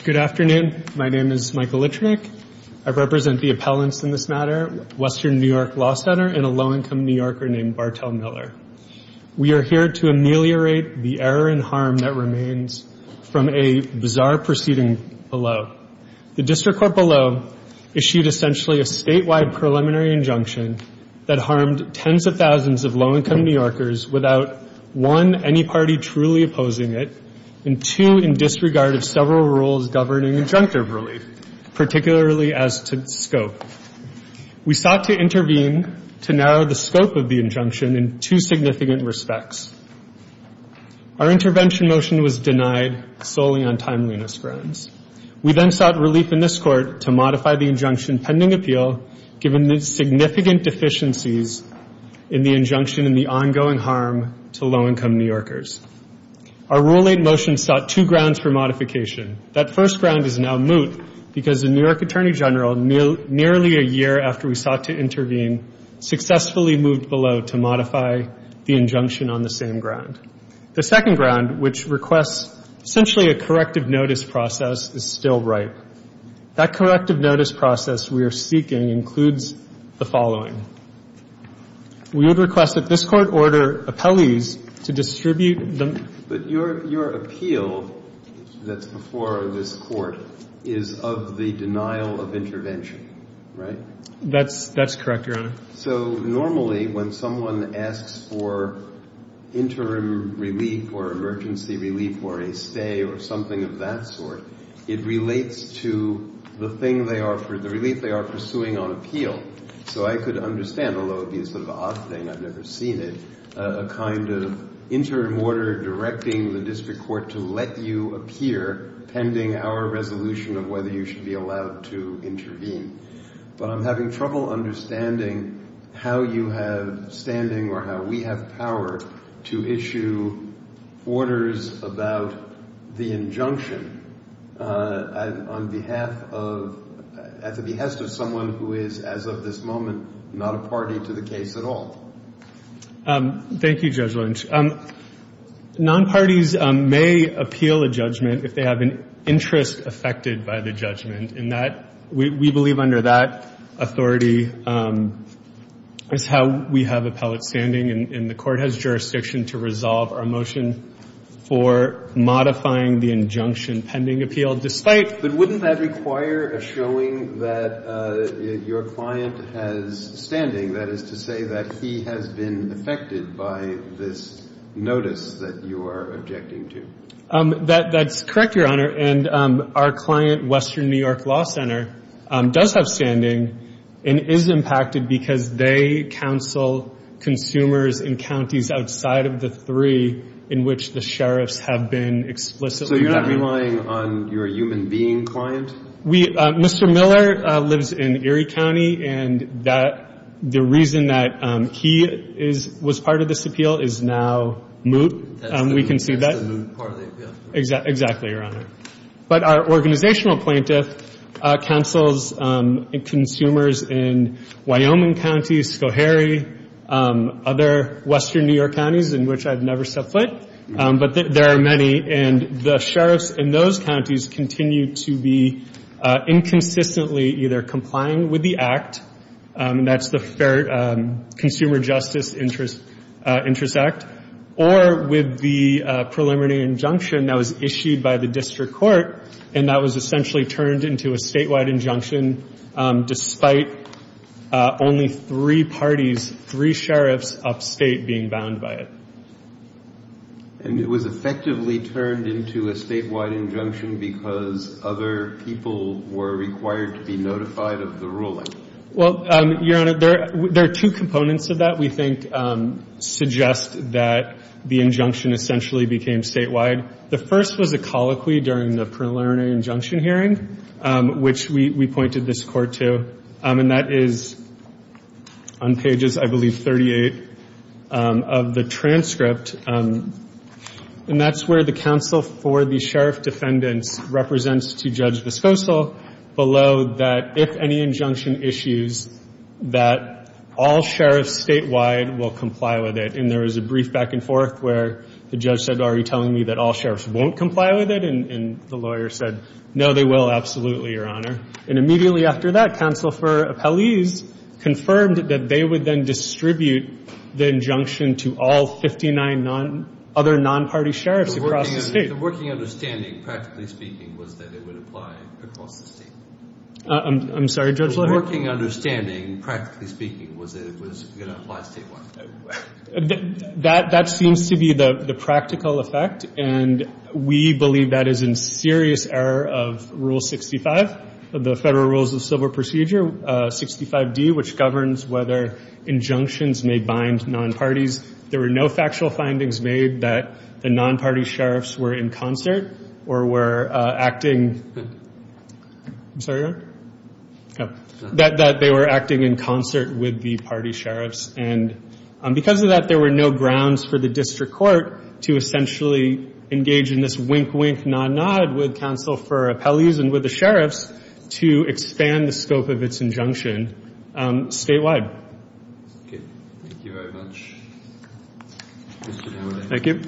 Good afternoon. My name is Michael Lichnick. I represent the appellants in this matter, Western New York Law Center, and a low-income New Yorker named Bartell Miller. We are here to ameliorate the error and harm that remains from a bizarre proceeding below. The district court below issued essentially a statewide preliminary injunction that harmed tens of thousands of low-income New Yorkers without, one, any party truly opposing it, and two, in disregard of several rules governing injunctive relief, particularly as to scope. We sought to intervene to narrow the scope of the injunction in two significant respects. Our intervention motion was denied solely on timeliness grounds. We then sought relief in this court to modify the injunction pending appeal, given the significant deficiencies in the injunction and the ongoing harm to low-income New Yorkers. Our Rule 8 motion sought two grounds for modification. That first ground is now moot because the New York Attorney General, nearly a year after we sought to intervene, successfully moved below to modify the injunction on the same ground. The second ground, which requests essentially a corrective notice process, is still ripe. That corrective notice process we are seeking includes the following. We would request that this court order appellees to distribute the... But your appeal that's before this court is of the denial of intervention, right? That's correct, Your Honor. So normally when someone asks for interim relief or emergency relief or a stay or something of that sort, it relates to the relief they are pursuing on appeal. So I could understand, although it would be a sort of odd thing, I've never seen it, a kind of interim order directing the district court to let you appear pending our resolution of whether you should be allowed to intervene. But I'm having trouble understanding how you have standing or how we have power to issue orders about the injunction at the behest of someone who is, as of this moment, not a party to the case at all. Thank you, Judge Lynch. Non-parties may appeal a judgment if they have an interest affected by the judgment, and that we believe under that authority is how we have appellate standing, and the court has jurisdiction to resolve our motion for modifying the injunction pending appeal, despite... But wouldn't that require a showing that your client has standing, that is to say that he has been affected by this notice that you are objecting to? That's correct, Your Honor, and our client, Western New York Law Center, does have standing and is impacted because they counsel consumers in counties outside of the three in which the sheriffs have been explicitly... So you're not relying on your human being client? Mr. Miller lives in Erie County, and the reason that he was part of this appeal is now moot. We can see that. That's the moot part of the appeal. Exactly, Your Honor. But our organizational plaintiff counsels consumers in Wyoming County, Schoharie, other Western New York counties in which I've never stepped foot, but there are many, and the sheriffs in those counties continue to be inconsistently either complying with the Act, that's the Fair Consumer Justice Interest Act, or with the preliminary injunction that was issued by the district court, and that was essentially turned into a statewide injunction despite only three sheriffs upstate being bound by it. And it was effectively turned into a statewide injunction because other people were required to be notified of the ruling? Well, Your Honor, there are two components of that we think suggest that the injunction essentially became statewide. The first was a colloquy during the preliminary injunction hearing, which we pointed this court to, and that is on pages, I believe, 38 of the transcript. And that's where the counsel for the sheriff defendants represents to Judge Viscoso below that if any injunction issues, that all sheriffs statewide will comply with it. And there was a brief back and forth where the judge said, are you telling me that all sheriffs won't comply with it? And the lawyer said, no, they will, absolutely, Your Honor. And immediately after that, counsel for appellees confirmed that they would then distribute the injunction to all 59 other non-party sheriffs across the state. The working understanding, practically speaking, was that it would apply across the state. I'm sorry, Judge Lohier? The working understanding, practically speaking, was that it was going to apply statewide. That seems to be the practical effect, and we believe that is in serious error of Rule 65 of the Federal Rules of Civil Procedure, 65D, which governs whether injunctions may bind non-parties. There were no factual findings made that the non-party sheriffs were in concert or were acting – I'm sorry, Your Honor? Oh. That they were acting in concert with the party sheriffs. And because of that, there were no grounds for the district court to essentially engage in this wink-wink, nod-nod with counsel for appellees and with the sheriffs to expand the scope of its injunction statewide. Okay. Thank you very much. Mr. Nowday. Thank you.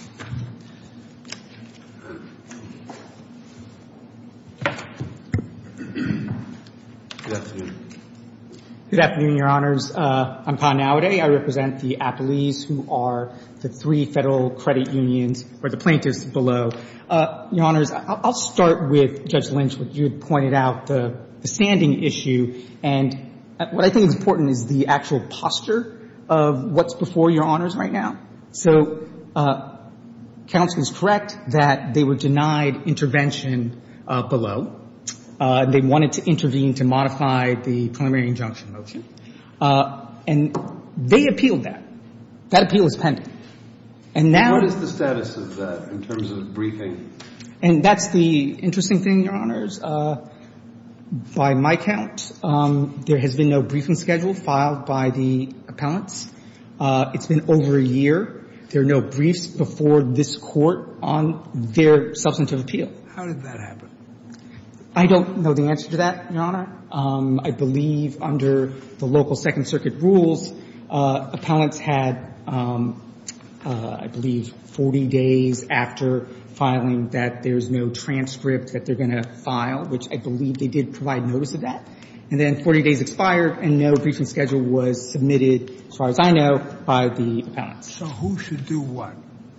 Good afternoon. Good afternoon, Your Honors. I'm Pa Nowday. I represent the appellees who are the 3 federal credit unions, or the plaintiffs below. Your Honors, I'll start with Judge Lynch, what you had pointed out, the standing issue. And what I think is important is the actual posture of what's before Your Honors right now. So counsel is correct that they were denied intervention below. They wanted to intervene to modify the preliminary injunction motion. And they appealed that. That appeal is pending. And now — What is the status of that in terms of briefing? And that's the interesting thing, Your Honors. By my count, there has been no briefing schedule filed by the appellants. It's been over a year. There are no briefs before this Court on their substantive appeal. How did that happen? I don't know the answer to that, Your Honor. I believe under the local Second Circuit rules, appellants had, I believe, 40 days after filing that there's no transcript that they're going to file, which I believe they did provide notice of that. And then 40 days expired and no briefing schedule was submitted, as far as I know, by the appellants. So who should do what?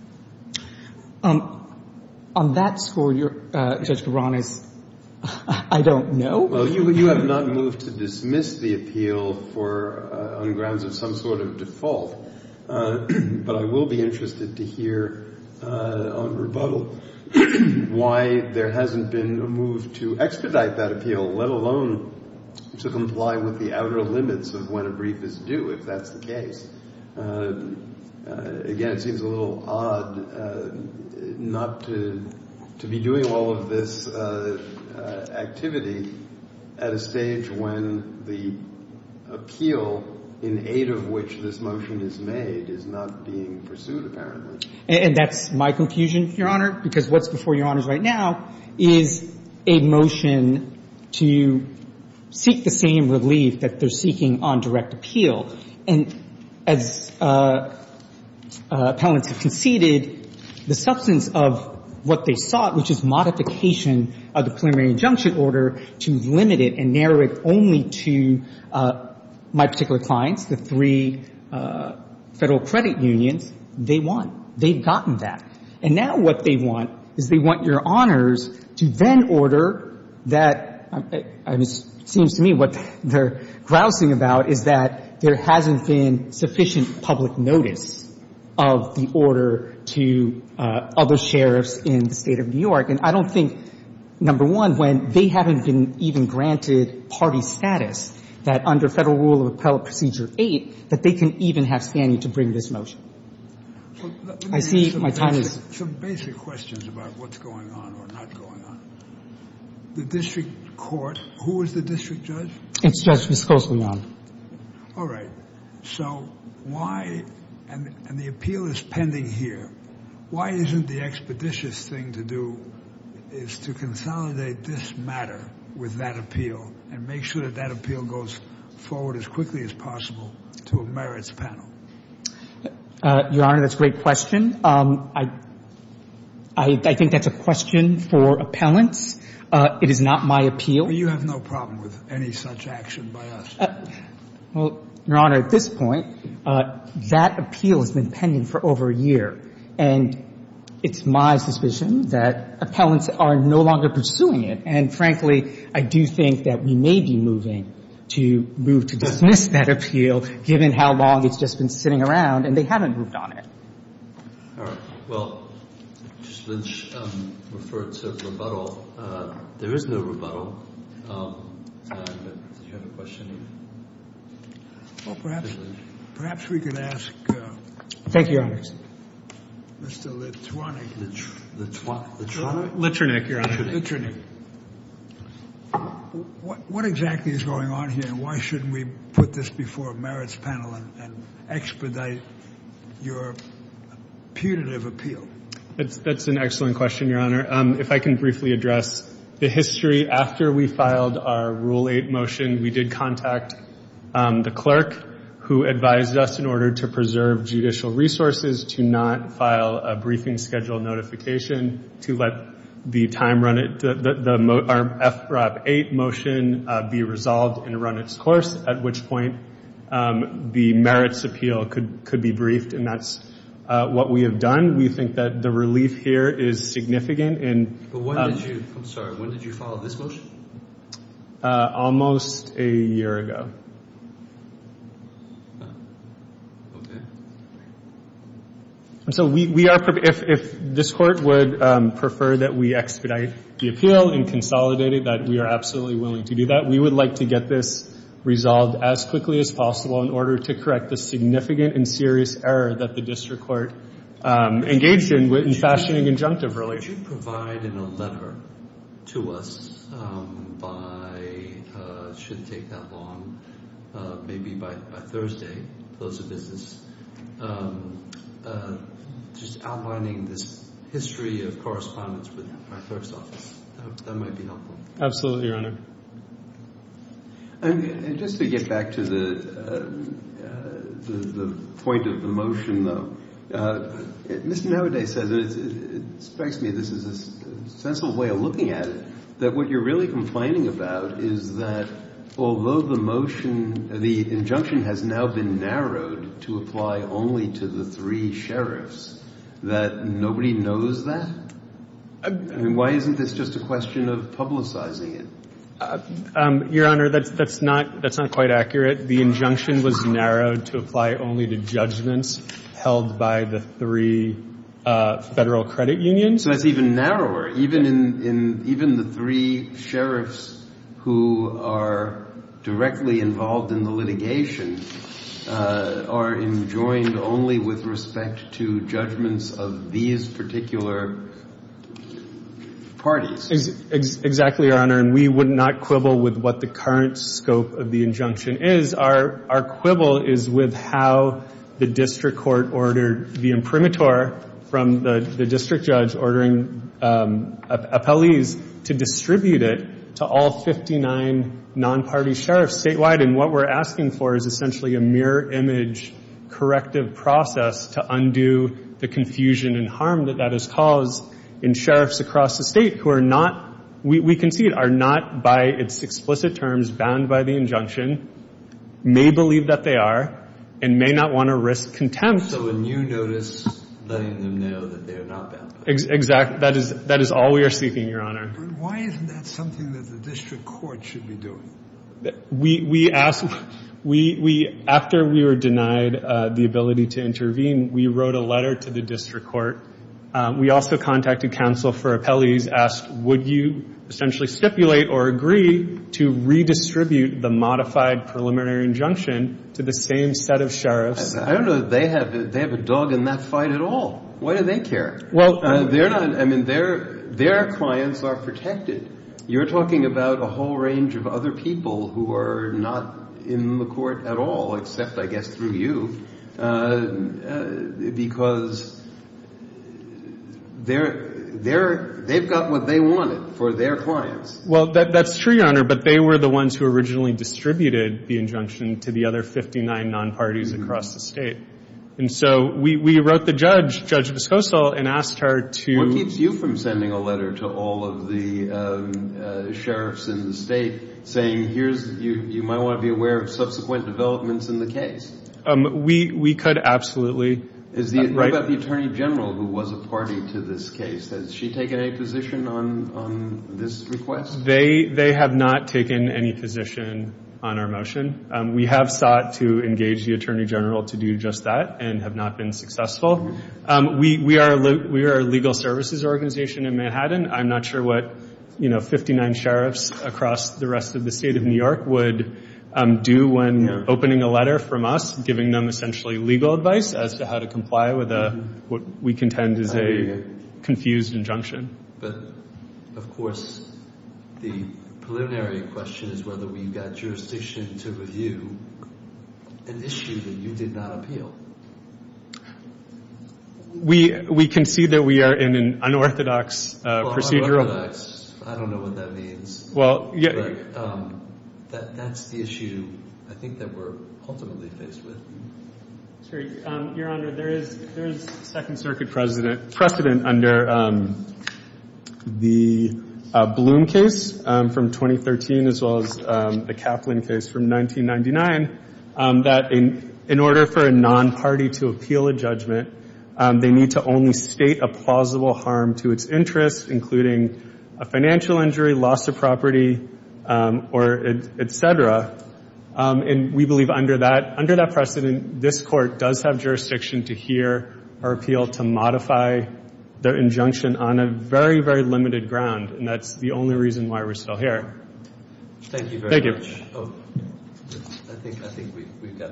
On that score, Judge Karanis, I don't know. Well, you have not moved to dismiss the appeal for on grounds of some sort of default. But I will be interested to hear on rebuttal why there hasn't been a move to expedite that appeal, let alone to comply with the outer limits of when a brief is due, if that's the case. Again, it seems a little odd not to be doing all of this activity at a stage when the appeal in aid of which this motion is made is not being pursued, apparently. And that's my confusion, Your Honor, because what's before Your Honors right now is a motion to seek the same relief that they're seeking on direct appeal. And as appellants have conceded, the substance of what they sought, which is modification of the preliminary injunction order to limit it and narrow it only to my particular clients, the 3 federal credit unions, they won. They've gotten that. And now what they want is they want Your Honors to then order that it seems to me what they're grousing about is that there hasn't been sufficient public notice of the order to other sheriffs in the State of New York. And I don't think, number one, when they haven't been even granted party status, that under Federal Rule of Appellate Procedure 8, that they can even have standing to bring this motion. Well, I see my time is — Some basic questions about what's going on or not going on. The district court, who is the district judge? It's Judge Viscoso, Your Honor. All right. So why — and the appeal is pending here. Why isn't the expeditious thing to do is to consolidate this matter with that appeal and make sure that that appeal goes forward as quickly as possible to a merits panel? Your Honor, that's a great question. I think that's a question for appellants. It is not my appeal. You have no problem with any such action by us? Well, Your Honor, at this point, that appeal has been pending for over a year, and it's my suspicion that appellants are no longer pursuing it. And frankly, I do think that we may be moving to dismiss that appeal, given how long it's just been sitting around, and they haven't moved on it. All right. Well, Justice Lynch referred to rebuttal. There is no rebuttal. Did you have a question? Well, perhaps we could ask Thank you, Your Honor. Mr. Litronic. Litronic, Your Honor. Litronic. What exactly is going on here, and why shouldn't we put this before a merits panel and expedite your putative appeal? That's an excellent question, Your Honor. If I can briefly address the history. After we filed our Rule 8 motion, we did contact the clerk, who advised us in order to preserve judicial resources to not file a briefing schedule notification, to let the time run it, our FRAP 8 motion be resolved and run its course, at which point the merits appeal could be briefed, and that's what we have done. We think that the relief here is significant. But when did you file this motion? Almost a year ago. So we are, if this Court would prefer that we expedite the appeal and consolidate it, that we are absolutely willing to do that. We would like to get this resolved as quickly as possible in order to correct the significant and serious error that the district court engaged in fashioning injunctive relief. Would you provide in a letter to us shouldn't take that long, maybe by Thursday, close of business, just outlining this history of correspondence with our clerk's office? That might be helpful. Absolutely, Your Honor. And just to get back to the point of the motion, though, Mr. Nowadays says, it strikes me this is a sensible way of looking at it, that what you're really complaining about is that although the injunction has now been narrowed to apply only to the 3 sheriffs, that nobody knows that? I mean, why isn't this just a question of publicizing it? Your Honor, that's not quite accurate. The injunction was narrowed to apply only to judgments held by the 3 federal credit unions. So that's even narrower. Even the 3 sheriffs who are directly involved in the litigation are enjoined only with respect to judgments of these particular parties. Exactly, Your Honor, and we would not quibble with what the current scope of the injunction is. Our quibble is with how the district court ordered the imprimatur from the district judge ordering appellees to distribute it to all 59 non-party sheriffs statewide. And what we're asking for is essentially a mirror image corrective process to undo the confusion and harm that has caused in sheriffs across the state who are not, we concede, are not by its explicit terms bound by the injunction, may believe that they are, and may not want to risk contempt. So a new notice letting them know that they are not bound by it. Exactly. That is all we are seeking, Your Honor. But why isn't that something that the district court should be doing? We asked, after we were denied the ability to intervene, we wrote a letter to the district court. We also contacted counsel for appellees, asked, would you essentially stipulate or agree to redistribute the modified preliminary injunction to the same set of sheriffs? I don't know that they have a dog in that fight at all. Why do they care? Well, they're not. I mean, their clients are protected. You're talking about a whole range of other people who are not in the court at all, except, I guess, through you, because they've got what they wanted for their clients. Well, that's true, Your Honor, but they were the ones who originally distributed the injunction to the other 59 non-parties across the state. And so we wrote the Judge Viscoso, and asked her to... What keeps you from sending a letter to all of the sheriffs in the state saying, you might want to be aware of subsequent developments in the case? We could absolutely. What about the Attorney General, who was a party to this case? Has she taken any position on this request? They have not taken any position on our motion. We have sought to engage the Attorney General to do just that and have not been successful. We are a legal services organization in Manhattan. I'm not sure what 59 sheriffs across the rest of the state of New York would do when opening a letter from us, giving them essentially legal advice as to how to comply with what we contend is a confused injunction. But, of course, the preliminary question is whether we've got jurisdiction to review an issue that you did not appeal. We concede that we are in an unorthodox procedural... Unorthodox, I don't know what that means. Well, yeah... But that's the issue I think that we're ultimately faced with. Sure. Your Honor, there is Second Circuit precedent under the Bloom case from 2013, as well as the Kaplan case from 1999, that in order for a non-party to appeal a judgment, they need to only state a plausible harm to its interest, including a financial injury, loss of property, or et cetera. And we believe under that precedent, this Court does have jurisdiction to hear our appeal to modify the injunction on a very, very limited ground, and that's the only reason why we're still here. Thank you very much. Thank you. Oh, I think we've got